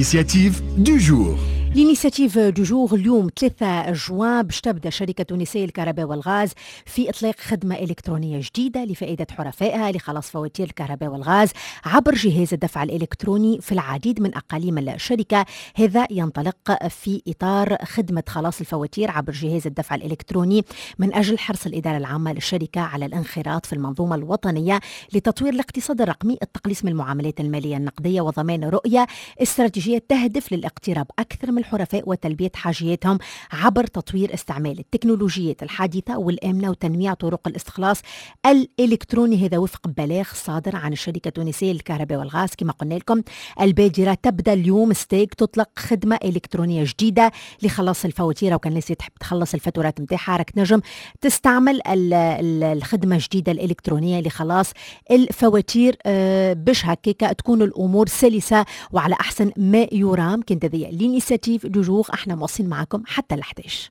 l'initiative du jour. الانيسياتيف دو جور اليوم 3 جوان باش تبدا شركة تونسية للكهرباء والغاز في إطلاق خدمة إلكترونية جديدة لفائدة حرفائها لخلاص فواتير الكهرباء والغاز عبر جهاز الدفع الإلكتروني في العديد من أقاليم الشركة. هذا ينطلق في إطار خدمة خلاص الفواتير عبر جهاز الدفع الإلكتروني من أجل حرص الإدارة العامة للشركة على الانخراط في المنظومة الوطنية لتطوير الاقتصاد الرقمي، التقليص من المعاملات المالية النقدية وضمان رؤية استراتيجية تهدف للاقتراب أكثر من الحرفاء وتلبية حاجياتهم عبر تطوير استعمال التكنولوجيات الحديثة والآمنة وتنويع طرق الاستخلاص الإلكتروني. هذا وفق بلاغ صادر عن الشركة التونسية للكهرباء والغاز. كما قلنا لكم البادرة تبدأ اليوم ستيك تطلق خدمة إلكترونية جديدة لخلاص الفواتير، وكان الناس تحب تخلص الفاتورات متاعها راك نجم تستعمل الخدمة الجديدة الإلكترونية لخلاص الفواتير باش هكاك تكون الأمور سلسة وعلى أحسن ما يرام. كانت هذه الانيسياتيف دو جور، احنا مواصلين معكم حتى ال11.